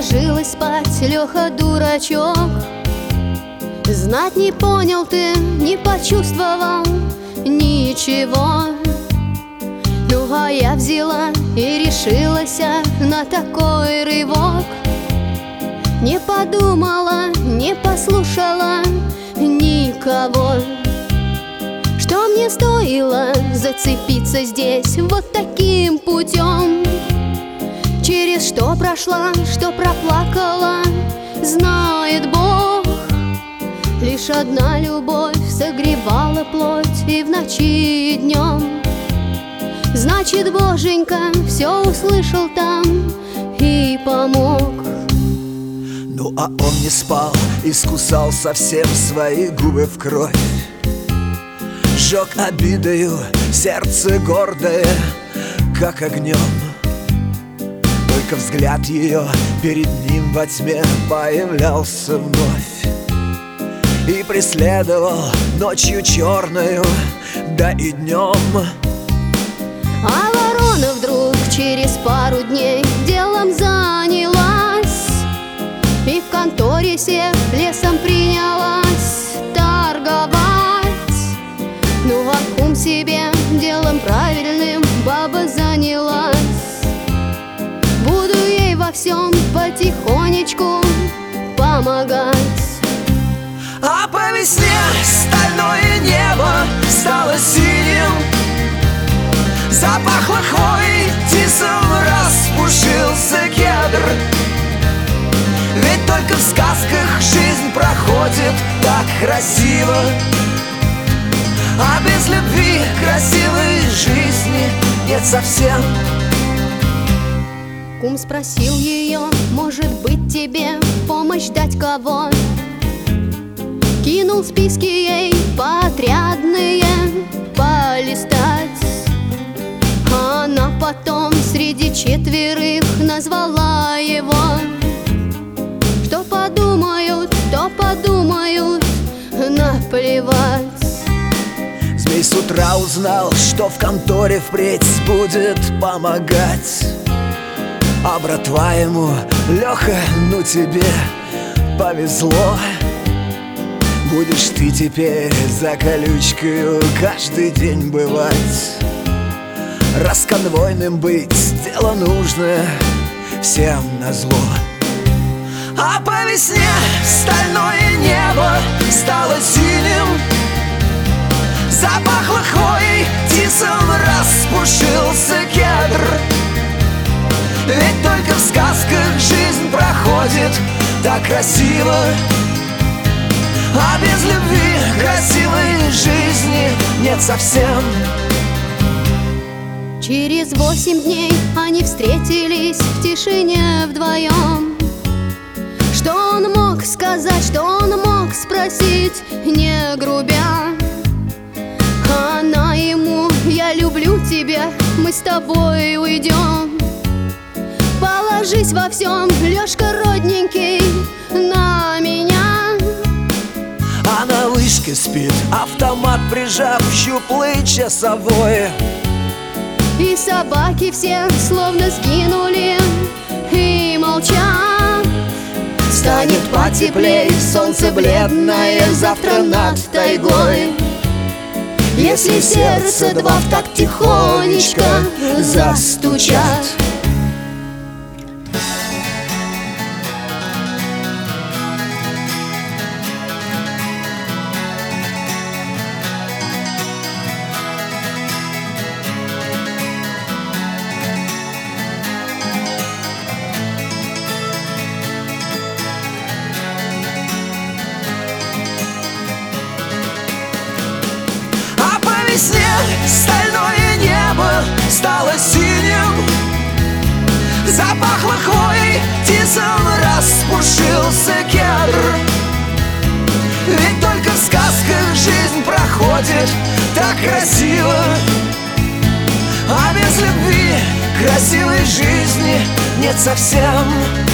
ложилась спать Леха дурачок. Знать не понял ты, не почувствовал ничего. Ну а я взяла и решилась на такой рывок. Не подумала, не послушала никого. Что мне стоило зацепиться здесь вот таким путем? Через что прошла, что проплакала, знает Бог. Лишь одна любовь согревала плоть и в ночи, и днем. Значит, Боженька все услышал там и помог. Ну а он не спал, искусал совсем свои губы в кровь. Жег обидою сердце гордое, как огнем. Только взгляд ее перед ним во тьме появлялся вновь и преследовал ночью черною, да и днем. А ворона вдруг через пару дней делом занялась и в конторе сев лесом принялась торговать. Ну а кум себе делом правильным баба занялась. Буду ей во всем потихонечку помогать. А по весне стальное небо стало синим, запахло хвоей, тисом распушился кедр. Ведь только в сказках жизнь проходит так красиво, а без любви красивой жизни нет совсем. Кум спросил ее, может быть тебе помощь дать кого? Кинул списки ей подрядные полистать. А она потом среди четверых назвала его. Что подумают, то подумают, наплевать. Змей с утра узнал, что в конторе впредь будет помогать. А братва ему: Леха, ну тебе повезло. Будешь ты теперь за колючкою каждый день бывать. Раз конвойным быть дело нужное всем назло. А по весне стальное небо стало синим, запахло хвоей, тисом распушился кедр. Ведь только в сказках жизнь проходит так красиво, а без любви красивой жизни нет совсем. Через 8 дней они встретились в тишине вдвоем. Что он мог сказать, что он мог спросить, не грубя? Она ему: я люблю тебя, мы с тобой уйдем. Положись во всем, Лешка родненький, на меня. А на вышке спит, автомат прижав, щуплый часовой. И собаки все словно сгинули и молчат. Станет потеплей, солнце бледное завтра над тайгой. Если сердце два в такт тихонечко застучат. Стальное небо стало синим, запахло хвоей, тисом распушился кедр. Ведь только в сказках жизнь проходит так красиво, а без любви красивой жизни нет совсем.